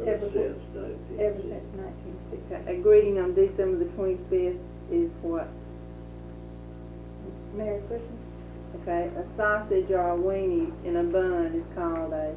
Ever since Ever 1960. since 1960. Okay. A greeting on December the 25th is what? Merry Christmas. Okay. A sausage or a weenie in a bun is called a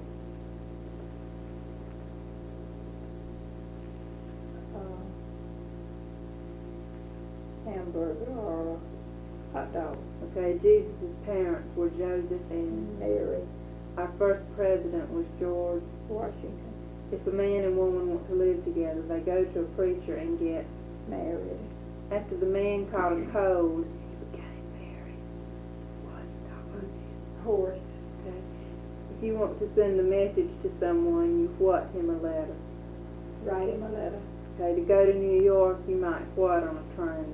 Hamburger or hot dog. Okay. Jesus' parents were Joseph and Mary our first president was George. Washington. If a man and woman want to live together, they go to a preacher and get Married. after the man caught a cold, he became married. What? Talk about this. Horse. Okay. If you want to send a message to someone, you what him a letter. Write him a letter. Okay, to go to New York, you might what on a train.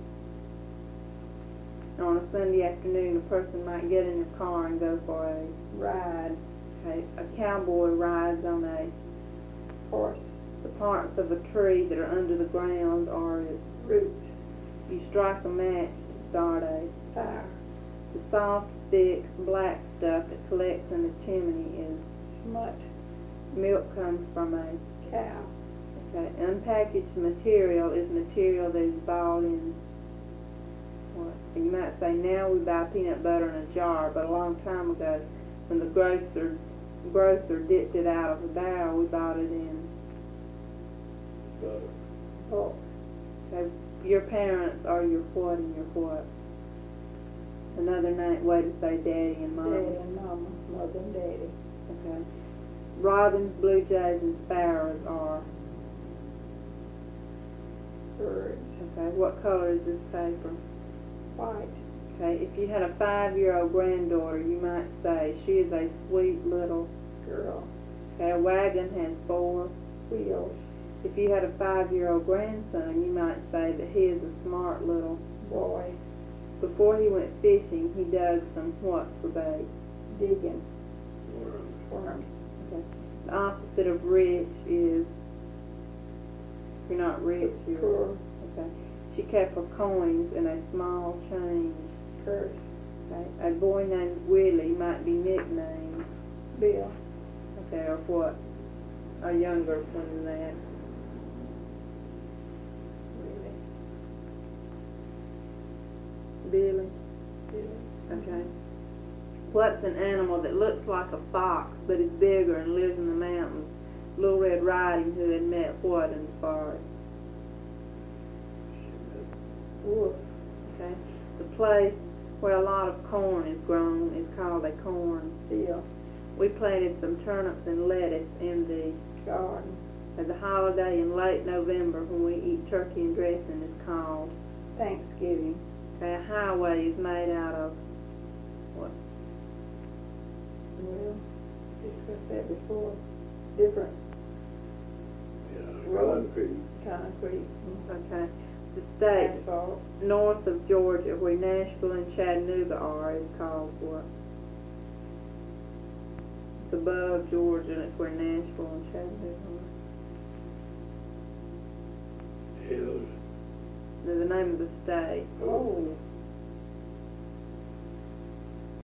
On a Sunday afternoon, a person might get in a car and go for a Ride. okay. A cowboy rides on a Horse. the parts of a tree that are under the ground are its Roots. you strike a match to start a Fire. the soft, thick, black stuff that collects in the chimney is Smut. milk comes from a Cow. okay. Unpackaged material is material that is bought in what you might say now we buy peanut butter in a jar, but a long time ago when the grocer dipped it out of a barrel, we bought it in Butter. Bulk. okay. Your parents are your what and your what. Another way to say daddy and mama. Daddy and mama. Mother and daddy. Okay. Robins, blue jays, and sparrows are Birds. okay. What color is this paper? White. Okay. If you had a 5-year-old granddaughter, you might say she is a sweet little. Girl. Okay. A wagon has 4 Wheels. If you had a 5-year-old grandson, you might say that he is a smart little. Boy. Before he went fishing, he dug some what for bait? Digging. Worms. Worms. Okay. The opposite of rich is. If you're not rich, you're. Poor. Okay. She kept her coins in a small change. Purse. Okay. A boy named Willie might be nicknamed. Bill. Okay, or what? A younger one than that. Really. Billy. Billy. Okay. What's an animal that looks like a fox but is bigger and lives in the mountains? Little Red Riding Hood met what in the forest? Wolf. Okay. The place where a lot of corn is grown is called a corn Field. We planted some turnips and lettuce in the Garden. the holiday in late November when we eat turkey and dressing is called. Thanksgiving. Okay, a highway is made out of what? Well, discussed that before. Different Yeah, Road. concrete. concrete. Okay. The state Asphalt. north of Georgia where Nashville and Chattanooga are is called what? It's above Georgia and it's where Nashville and Chattanooga are. Hills. They're the name of the state. Oh.